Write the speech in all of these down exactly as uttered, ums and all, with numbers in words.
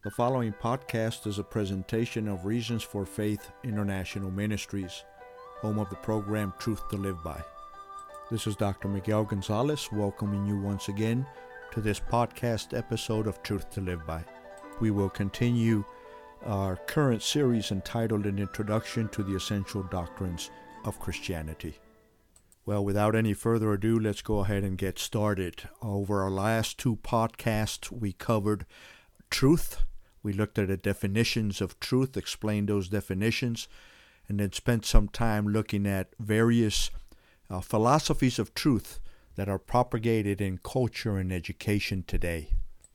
The following podcast is a presentation of Reasons for Faith International Ministries, home of the program Truth to Live By. This is Doctor Miguel Gonzalez welcoming you once again to this podcast episode of Truth to Live By. We will continue our current series entitled An Introduction to the Essential Doctrines of Christianity. Well, without any further ado, let's go ahead and get started. Over our last two podcasts, we covered truth. We looked at the definitions of truth, explained those definitions, and then spent some time looking at various uh, philosophies of truth that are propagated in culture and education today.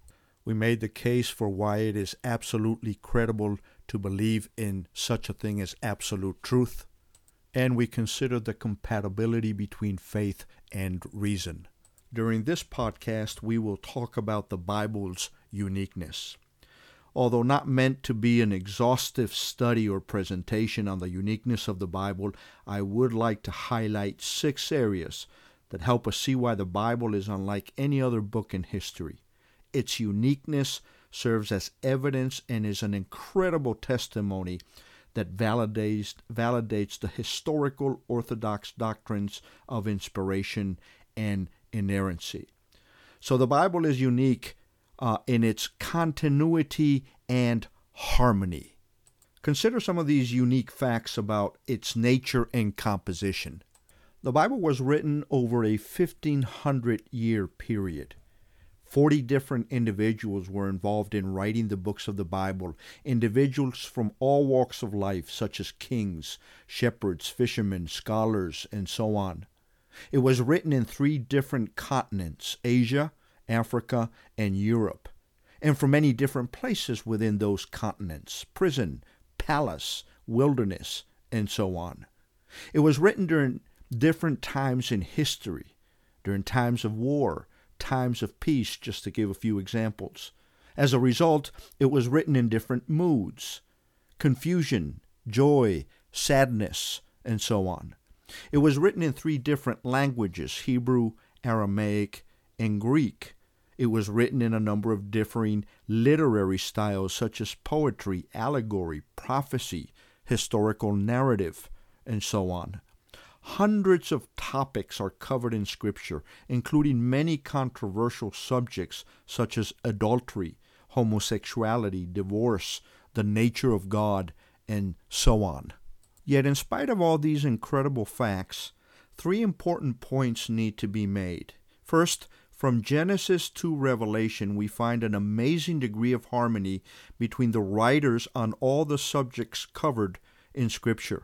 We made the case for why it is absolutely credible to believe in such a thing as absolute truth, and we considered the compatibility between faith and reason. During this podcast, we will talk about the Bible's uniqueness. Although not meant to be an exhaustive study or presentation on the uniqueness of the Bible, I would like to highlight six areas that help us see why the Bible is unlike any other book in history. Its uniqueness serves as evidence and is an incredible testimony that validates, validates the historical orthodox doctrines of inspiration and inerrancy. So the Bible is unique Uh, in its continuity and harmony. Consider some of these unique facts about its nature and composition. The Bible was written over a fifteen hundred year period. Forty different individuals were involved in writing the books of the Bible, individuals from all walks of life, such as kings, shepherds, fishermen, scholars, and so on. It was written in three different continents, Asia, Africa, and Europe, and from many different places within those continents, prison, palace, wilderness, and so on. It was written during different times in history, during times of war, times of peace, just to give a few examples. As a result, it was written in different moods, confusion, joy, sadness, and so on. It was written in three different languages, Hebrew, Aramaic, and Greek. It was written in a number of differing literary styles such as poetry, allegory, prophecy, historical narrative, and so on. Hundreds of topics are covered in Scripture, including many controversial subjects such as adultery, homosexuality, divorce, the nature of God, and so on. Yet in spite of all these incredible facts, three important points need to be made. First, from Genesis to Revelation, we find an amazing degree of harmony between the writers on all the subjects covered in Scripture.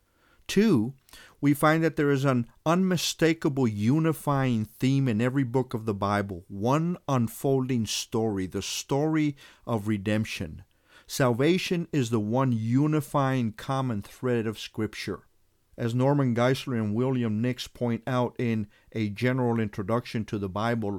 Two, we find that there is an unmistakable unifying theme in every book of the Bible, one unfolding story, the story of redemption. Salvation is the one unifying common thread of Scripture. As Norman Geisler and William Nix point out in A General Introduction to the Bible,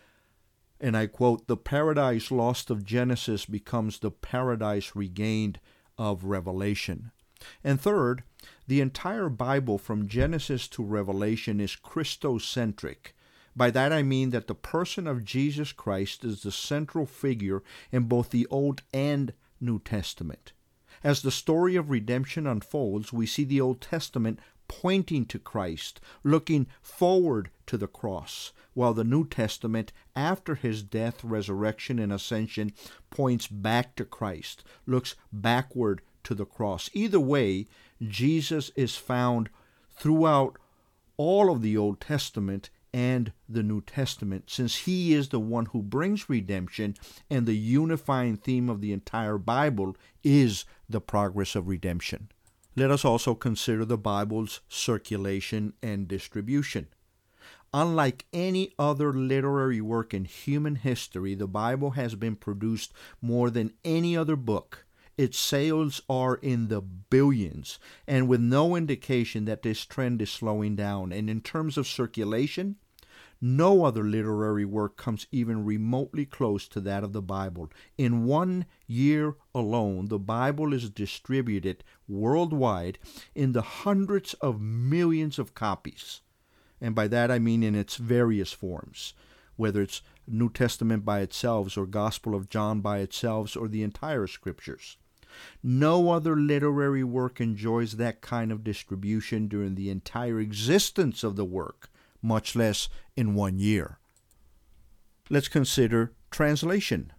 and I quote, "The paradise lost of Genesis becomes the paradise regained of Revelation." And third, the entire Bible from Genesis to Revelation is Christocentric. By that I mean that the person of Jesus Christ is the central figure in both the Old and New Testament. As the story of redemption unfolds, we see the Old Testament pointing to Christ, looking forward to the cross, while the New Testament, after his death, resurrection, and ascension, points back to Christ, looks backward to the cross. Either way, Jesus is found throughout all of the Old Testament and the New Testament, since he is the one who brings redemption, and the unifying theme of the entire Bible is the progress of redemption. Let us also consider the Bible's circulation and distribution. Unlike any other literary work in human history, the Bible has been produced more than any other book. Its sales are in the billions, and with no indication that this trend is slowing down. And in terms of circulation, no other literary work comes even remotely close to that of the Bible. In one year alone, the Bible is distributed worldwide in the hundreds of millions of copies. And by that I mean in its various forms, whether it's New Testament by itself, or Gospel of John by itself, or the entire Scriptures. No other literary work enjoys that kind of distribution during the entire existence of the work, much less in one year. Let's consider translation.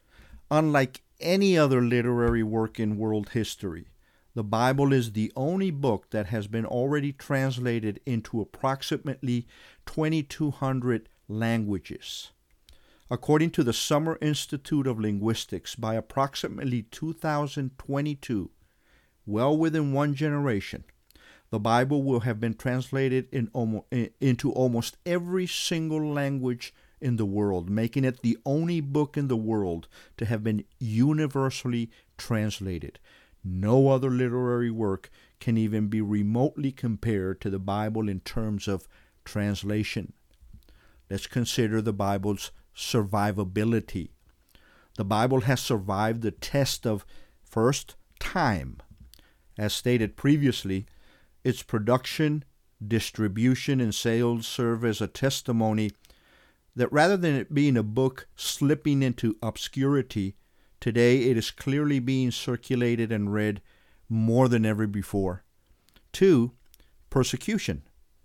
Unlike any other literary work in world history, the Bible is the only book that has been already translated into approximately twenty-two hundred languages. According to the Summer Institute of Linguistics, by approximately two thousand twenty-two, well within one generation, the Bible will have been translated in almost, into almost every single language in the world, making it the only book in the world to have been universally translated. No other literary work can even be remotely compared to the Bible in terms of translation. Let's consider the Bible's survivability. The Bible has survived the test of, first, time. As stated previously, its production, distribution, and sales serve as a testimony that rather than it being a book slipping into obscurity, today it is clearly being circulated and read more than ever before. Two, persecution.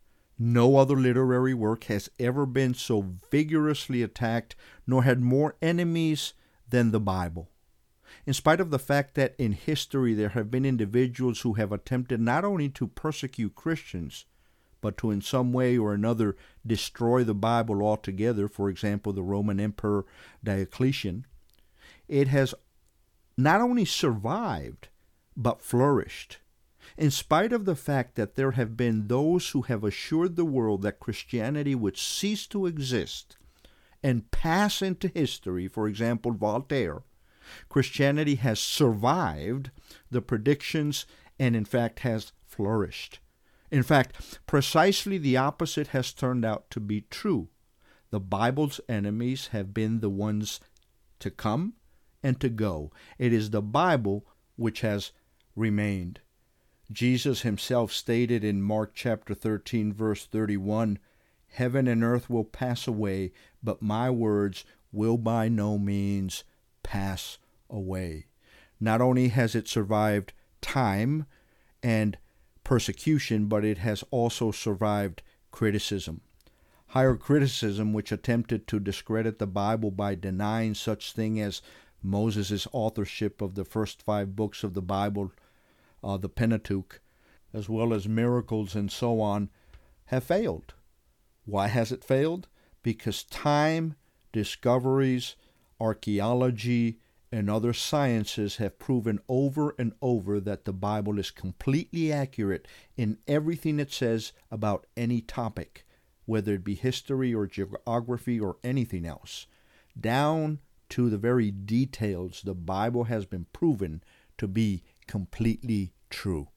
No other literary work has ever been so vigorously attacked, nor had more enemies than the Bible. In spite of the fact that in history there have been individuals who have attempted not only to persecute Christians, but to in some way or another destroy the Bible altogether, for example, the Roman Emperor Diocletian, it has not only survived, but flourished. In spite of the fact that there have been those who have assured the world that Christianity would cease to exist and pass into history, for example, Voltaire, Christianity has survived the predictions and in fact has flourished. In fact, precisely the opposite has turned out to be true. The Bible's enemies have been the ones to come and to go. It is the Bible which has remained. Jesus himself stated in Mark chapter thirteen, verse thirty-one, "Heaven and earth will pass away, but my words will by no means pass away." Not only has it survived time and persecution, but it has also survived criticism. Higher criticism, which attempted to discredit the Bible by denying such thing as Moses' authorship of the first five books of the Bible, uh, the Pentateuch, as well as miracles and so on, have failed. Why has it failed? Because time, discoveries, archaeology, and other sciences have proven over and over that the Bible is completely accurate in everything it says about any topic, whether it be history or geography or anything else. Down to the very details, the Bible has been proven to be completely true.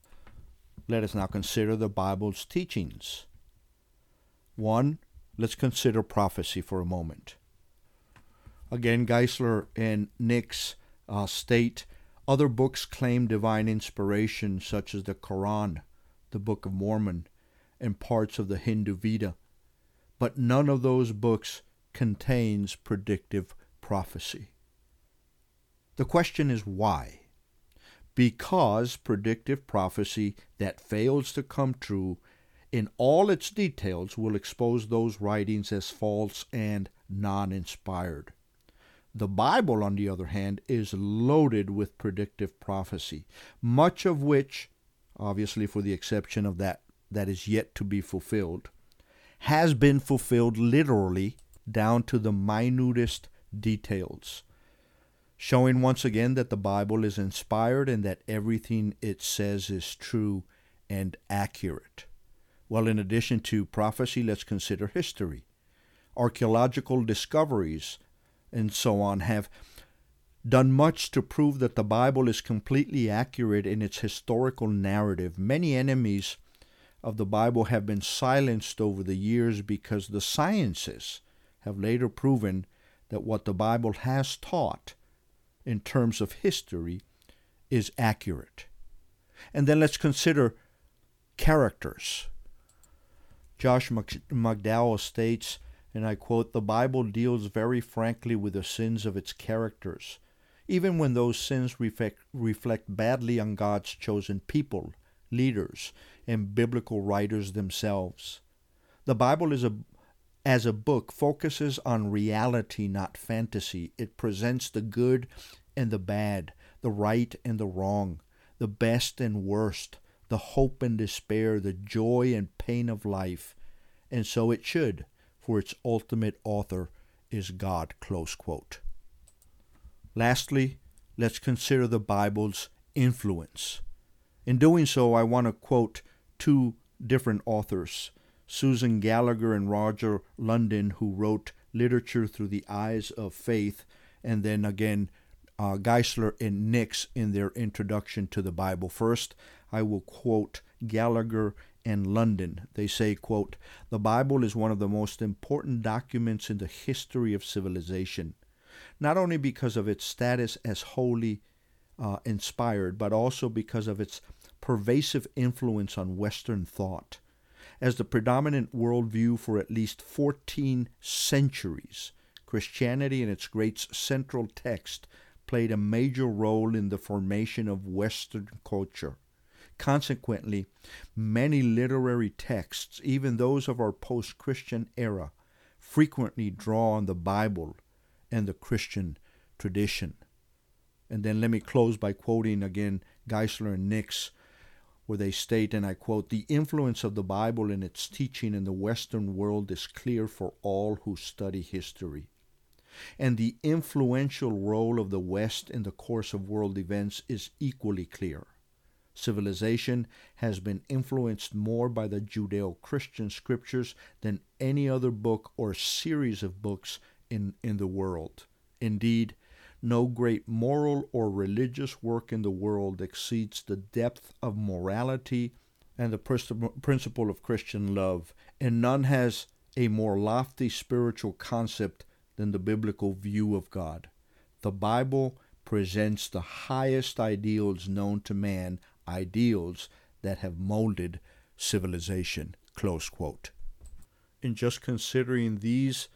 Let us now consider the Bible's teachings. One, let's consider prophecy for a moment. Again, Geisler and Nix uh, state other books claim divine inspiration, such as the Quran, the Book of Mormon, and parts of the Hindu Veda, but none of those books contains predictive prophecy. The question is why? Because predictive prophecy that fails to come true in all its details will expose those writings as false and non-inspired. The Bible, on the other hand, is loaded with predictive prophecy, much of which, obviously for the exception of that that is yet to be fulfilled, has been fulfilled literally down to the minutest details, showing once again that the Bible is inspired and that everything it says is true and accurate. Well, in addition to prophecy, let's consider history. Archaeological discoveries and so on have done much to prove that the Bible is completely accurate in its historical narrative. Many enemies of the Bible have been silenced over the years because the sciences have later proven that what the Bible has taught in terms of history is accurate. And then let's consider characters. Josh McDowell states And I quote, "The Bible deals very frankly with the sins of its characters, even when those sins reflect, reflect badly on God's chosen people, leaders, and biblical writers themselves. The Bible is a as a book focuses on reality, not fantasy. It presents the good and the bad, the right and the wrong, the best and worst, the hope and despair, the joy and pain of life. And so it should, for its ultimate author is God," close quote. Lastly, let's consider the Bible's influence. In doing so, I want to quote two different authors, Susan Gallagher and Roger London, who wrote Literature Through the Eyes of Faith, and then again uh, Geisler and Nix in their introduction to the Bible. First, I will quote Gallagher and London. They say, quote, "The Bible is one of the most important documents in the history of civilization, not only because of its status as holy uh, inspired, but also because of its pervasive influence on Western thought. As the predominant worldview for at least fourteen centuries, Christianity and its great central text played a major role in the formation of Western culture. Consequently, many literary texts, even those of our post-Christian era, frequently draw on the Bible and the Christian tradition." And then let me close by quoting again Geisler and Nix, where they state, and I quote, "The influence of the Bible and its teaching in the Western world is clear for all who study history. And the influential role of the West in the course of world events is equally clear. Civilization has been influenced more by the Judeo-Christian scriptures than any other book or series of books in, in the world. Indeed, no great moral or religious work in the world exceeds the depth of morality and the principle of Christian love, and none has a more lofty spiritual concept than the biblical view of God. The Bible presents the highest ideals known to man, ideals that have molded civilization," close quote. In just considering these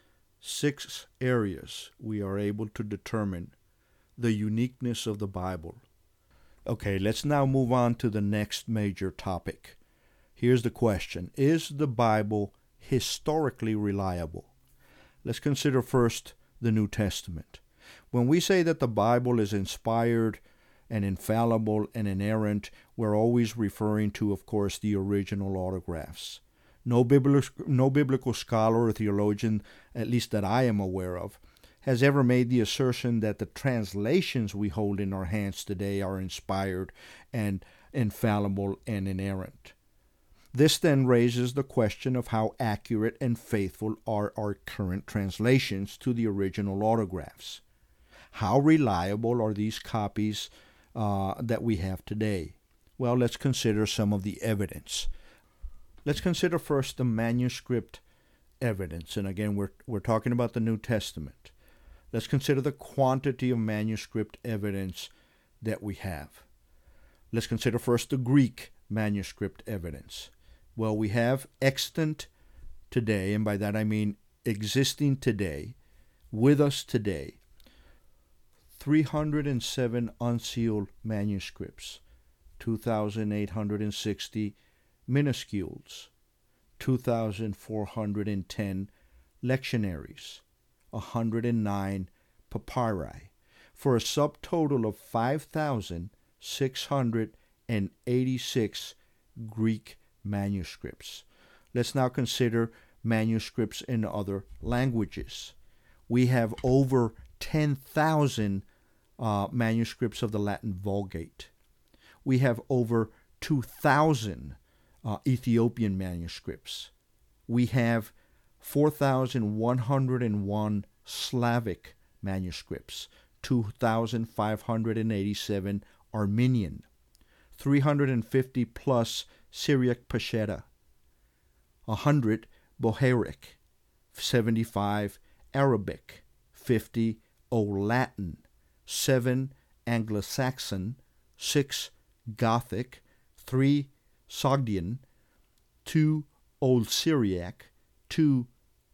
six areas, we are able to determine the uniqueness of the Bible. Okay, let's now move on to the next major topic. Here's the question: is the Bible historically reliable? Let's consider first the New Testament. When we say that the Bible is inspired and infallible and inerrant, we're always referring to, of course, the original autographs. No biblical, no biblical scholar or theologian, at least that I am aware of, has ever made the assertion that the translations we hold in our hands today are inspired and infallible and inerrant. This then raises the question of how accurate and faithful are our current translations to the original autographs. How reliable are these copies uh, that we have today? Well, let's consider some of the evidence. Let's consider first the manuscript evidence. And again, we're, we're talking about the New Testament. Let's consider the quantity of manuscript evidence that we have. Let's consider first the Greek manuscript evidence. Well, we have extant today, and by that I mean existing today, with us today, three hundred seven unsealed manuscripts, two thousand eight hundred sixty minuscules, two thousand four hundred ten lectionaries, one hundred nine papyri, for a subtotal of five thousand six hundred eighty-six Greek manuscripts. Let's now consider manuscripts in other languages. We have over ten thousand uh, manuscripts of the Latin Vulgate. We have over two thousand uh, Ethiopian manuscripts. We have four thousand one hundred one Slavic manuscripts, two thousand five hundred eighty-seven Armenian, three hundred fifty plus Syriac Peshitta, one hundred Bohairic, seventy-five Arabic, fifty Old Latin, seven Anglo-Saxon, six Gothic, three Sogdian, two Old Syriac, two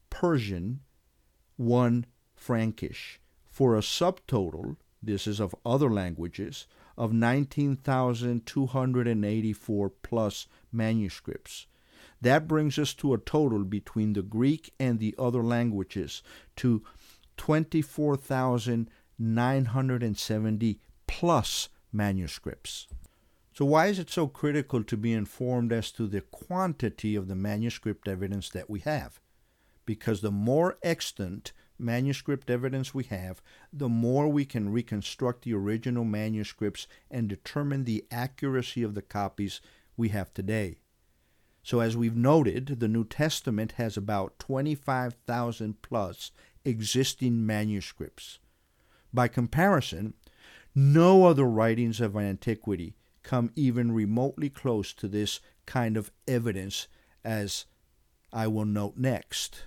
Persian, one Frankish, for a subtotal, this is of other languages, of nineteen thousand two hundred eighty-four plus manuscripts. That brings us to a total between the Greek and the other languages to twenty-four thousand nine hundred seventy plus manuscripts. So why is it so critical to be informed as to the quantity of the manuscript evidence that we have? Because the more extant manuscript evidence we have, the more we can reconstruct the original manuscripts and determine the accuracy of the copies we have today. So as we've noted, the New Testament has about twenty-five thousand plus existing manuscripts. By comparison, no other writings of antiquity come even remotely close to this kind of evidence, as I will note next,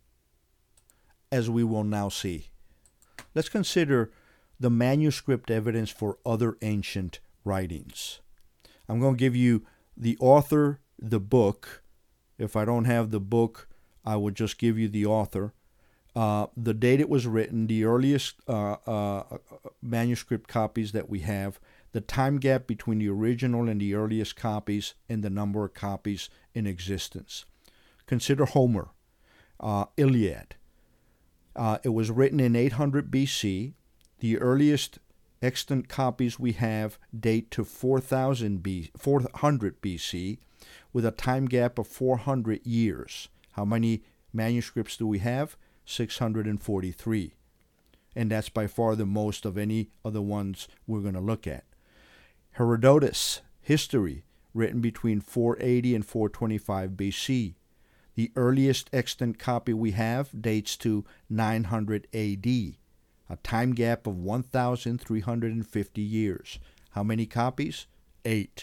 as we will now see. Let's consider the manuscript evidence for other ancient writings. I'm going to give you the author, the book. If I don't have the book, I will just give you the author. Uh, the date it was written, the earliest uh, uh, manuscript copies that we have, the time gap between the original and the earliest copies, and the number of copies in existence. Consider Homer, uh, Iliad. Uh, it was written in eight hundred B C. The earliest extant copies we have date to four thousand B, four hundred B C, with a time gap of four hundred years. How many manuscripts do we have? six hundred forty-three. And that's by far the most of any of the ones we're going to look at. Herodotus, History, written between four eighty and four twenty-five B C. The earliest extant copy we have dates to nine hundred A D, a time gap of one thousand three hundred fifty years. How many copies? Eight.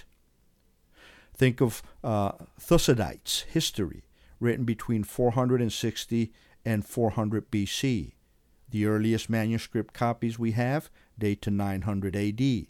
Think of uh, Thucydides, History, written between four hundred sixty and four hundred B C. The earliest manuscript copies we have date to nine hundred A D.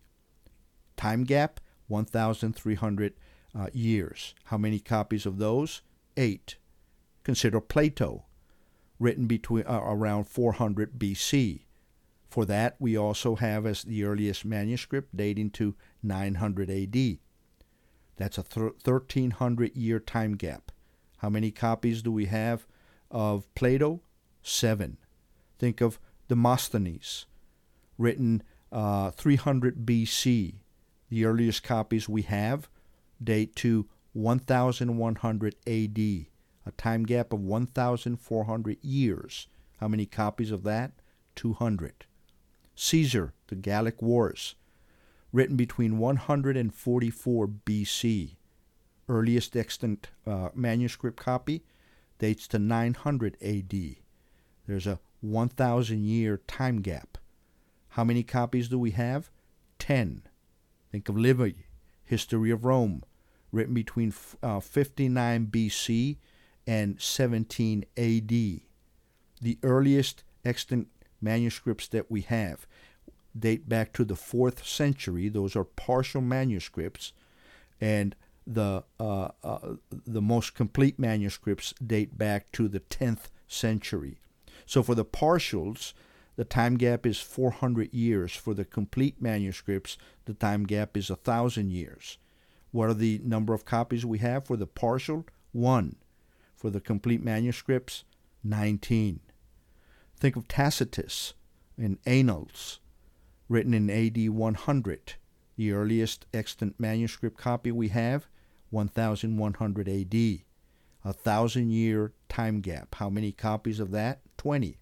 Time gap, one thousand three hundred uh, years. How many copies of those? Eight. Consider Plato, written between uh, around four hundred B C. For that, we also have as the earliest manuscript dating to nine hundred A D. That's a thirteen hundred year time gap. How many copies do we have of Plato? Seven. Think of Demosthenes, written uh, three hundred B C. The earliest copies we have date to one thousand one hundred A D, a time gap of one thousand four hundred years. How many copies of that? two hundred. Caesar, the Gallic Wars, written between one hundred forty-four B C. Earliest extant uh, manuscript copy dates to nine hundred A D. There's a one thousand year time gap. How many copies do we have? ten. Think of Livy, History of Rome, written between uh, fifty-nine B C and seventeen A D. The earliest extant manuscripts that we have date back to the fourth century. Those are partial manuscripts, and the uh, uh, the most complete manuscripts date back to the tenth century. So for the partials, the time gap is four hundred years. For the complete manuscripts, the time gap is one thousand years. What are the number of copies we have for the partial? One. For the complete manuscripts, nineteen. Think of Tacitus in Annals, written in A D one hundred. The earliest extant manuscript copy we have, one thousand one hundred A D. A thousand-year time gap. How many copies of that? twenty.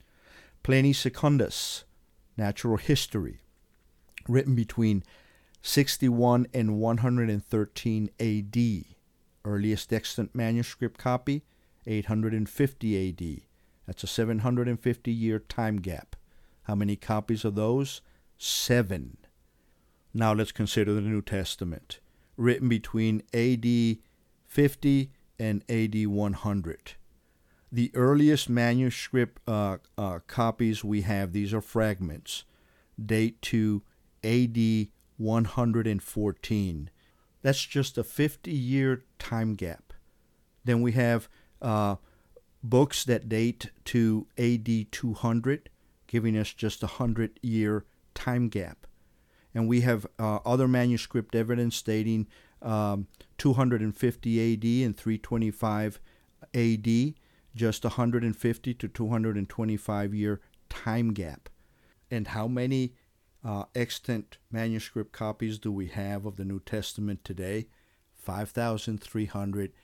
Pliny Secundus, Natural History, written between sixty-one and one hundred thirteen A D. Earliest extant manuscript copy, eight hundred fifty A D. That's a seven hundred fifty year time gap. How many copies of those? Seven. Now let's consider the New Testament, written between A D fifty and A D one hundred. The earliest manuscript uh, uh, copies we have, these are fragments, date to A D one hundred fourteen. That's just a fifty year time gap. Then we have uh, books that date to A D two hundred, giving us just a hundred-year time gap. And we have uh, other manuscript evidence dating um, two hundred fifty A D and three twenty-five A D, just one hundred fifty to two hundred twenty-five year time gap. And how many uh, extant manuscript copies do we have of the New Testament today? five thousand three hundred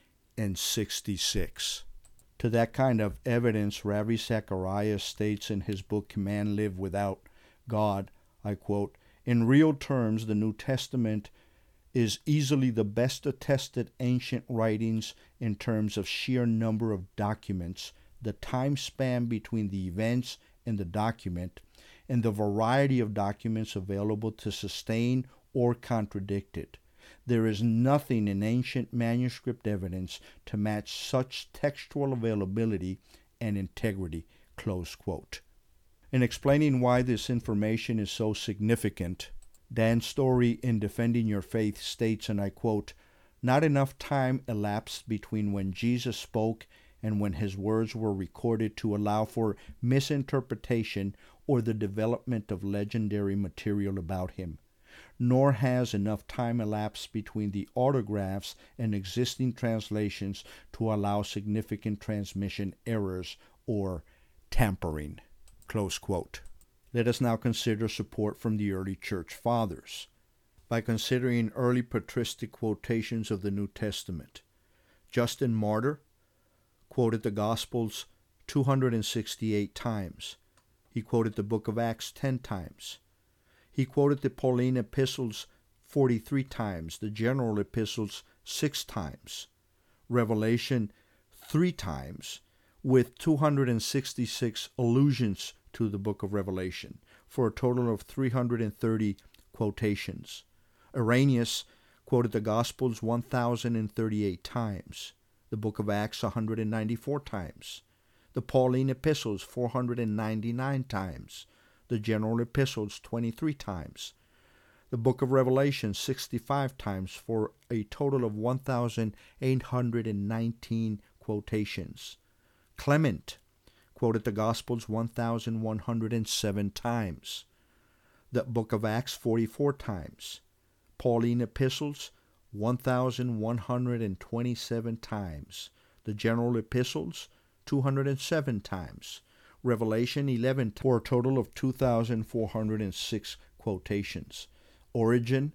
sixty-six. To that kind of evidence, Ravi Zacharias states in his book, Can Man Live Without God? I quote, "In real terms, the New Testament is easily the best attested ancient writings in terms of sheer number of documents, the time span between the events and the document, and the variety of documents available to sustain or contradict it. There is nothing in ancient manuscript evidence to match such textual availability and integrity." Close quote. In explaining why this information is so significant, Dan Story in Defending Your Faith states, and I quote, "Not enough time elapsed between when Jesus spoke and when his words were recorded to allow for misinterpretation or the development of legendary material about him. Nor has enough time elapsed between the autographs and existing translations to allow significant transmission errors or tampering." Close quote. Let us now consider support from the early church fathers. By considering early patristic quotations of the New Testament, Justin Martyr quoted the Gospels two hundred sixty-eight times. He quoted the book of Acts ten times. He quoted the Pauline epistles forty-three times, the general epistles six times, Revelation three times, with two hundred sixty-six allusions to the book of Revelation, for a total of three hundred thirty quotations. Irenaeus quoted the Gospels one thousand thirty-eight times, the book of Acts one hundred ninety-four times, the Pauline epistles four hundred ninety-nine times, the general epistles twenty-three times, the book of Revelation sixty-five times, for a total of one thousand eight hundred nineteen quotations. Clement quoted the Gospels one thousand one hundred seven times, the book of Acts forty-four times, Pauline epistles one thousand one hundred twenty-seven times, the general epistles two hundred seven times, Revelation eleven, for a total of two thousand four hundred six quotations. Origen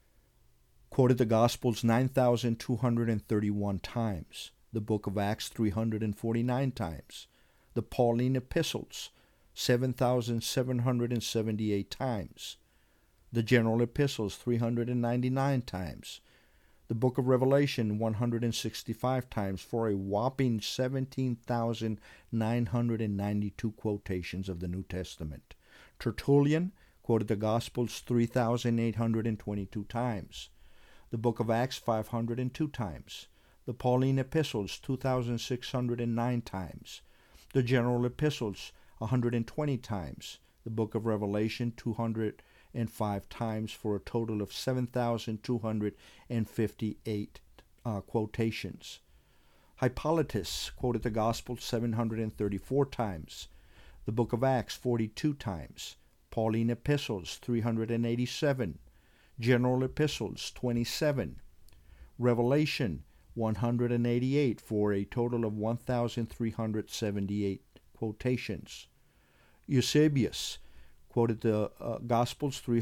quoted the Gospels nine thousand two hundred thirty-one times, the book of Acts three hundred forty-nine times, the Pauline epistles seven thousand seven hundred seventy-eight times, the general epistles three hundred ninety-nine times, the book of Revelation one hundred sixty-five times, for a whopping seventeen thousand nine hundred ninety-two quotations of the New Testament. Tertullian quoted the Gospels three thousand eight hundred twenty-two times, the book of Acts five hundred two times, the Pauline epistles two thousand six hundred nine times, the general epistles one hundred twenty times, the book of Revelation two hundred five times, for a total of seven thousand two hundred fifty-eight uh, quotations. Hippolytus quoted the Gospel seven hundred thirty-four times, the book of Acts forty-two times, Pauline epistles three hundred eighty-seven, general epistles twenty-seven, Revelation one hundred eighty-eight, for a total of one thousand three hundred seventy-eight quotations. Eusebius quoted the uh, Gospels three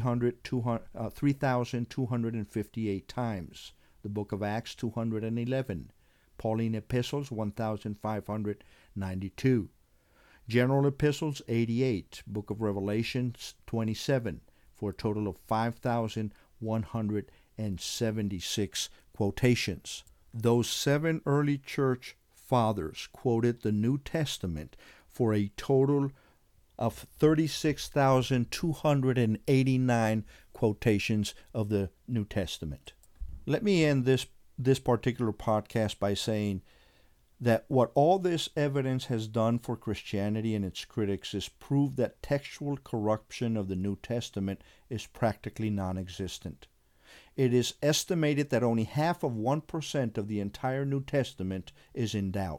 thousand two hundred fifty-eight times, the book of Acts two hundred eleven, Pauline epistles one thousand five hundred ninety-two, general epistles eighty-eight, book of Revelation twenty-seven, for a total of five thousand one hundred seventy-six quotations. Those seven early church fathers quoted the New Testament for a total of thirty-six thousand two hundred eighty-nine quotations of the New Testament. Let me end this, this particular podcast by saying that what all this evidence has done for Christianity and its critics is prove that textual corruption of the New Testament is practically non-existent. It is estimated that only half of one percent of the entire New Testament is in doubt.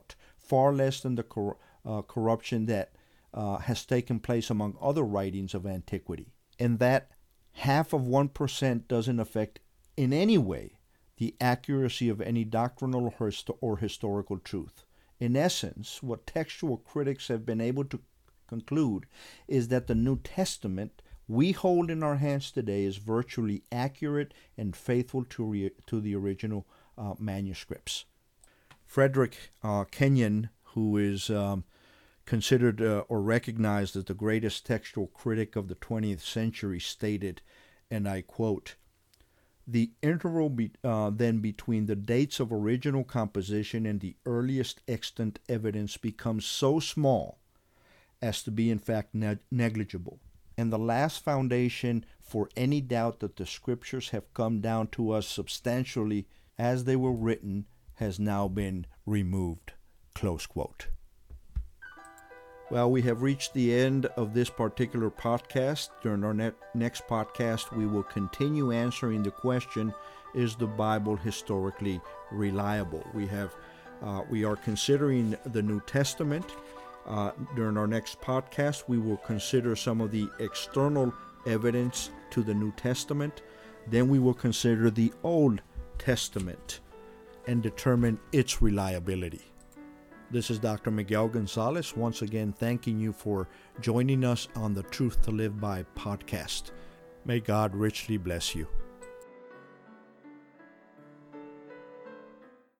far less than the cor- uh, corruption that uh, has taken place among other writings of antiquity, and that half of one percent doesn't affect in any way the accuracy of any doctrinal or, hist- or historical truth. In essence, what textual critics have been able to conclude is that the New Testament we hold in our hands today is virtually accurate and faithful to, re- to the original uh, manuscripts. Frederick uh, Kenyon, who is um, considered uh, or recognized as the greatest textual critic of the twentieth century, stated, and I quote, "The interval be, uh, then between the dates of original composition and the earliest extant evidence becomes so small as to be in fact ne- negligible. And the last foundation for any doubt that the scriptures have come down to us substantially as they were written has now been removed." Close quote. Well, we have reached the end of this particular podcast. During our ne- next podcast, we will continue answering the question, is the Bible historically reliable? We have, uh, we are considering the New Testament. Uh, during our next podcast, we will consider some of the external evidence to the New Testament. Then we will consider the Old Testament and determine its reliability. This is Doctor Miguel Gonzalez, once again thanking you for joining us on the Truth to Live By podcast. May God richly bless you.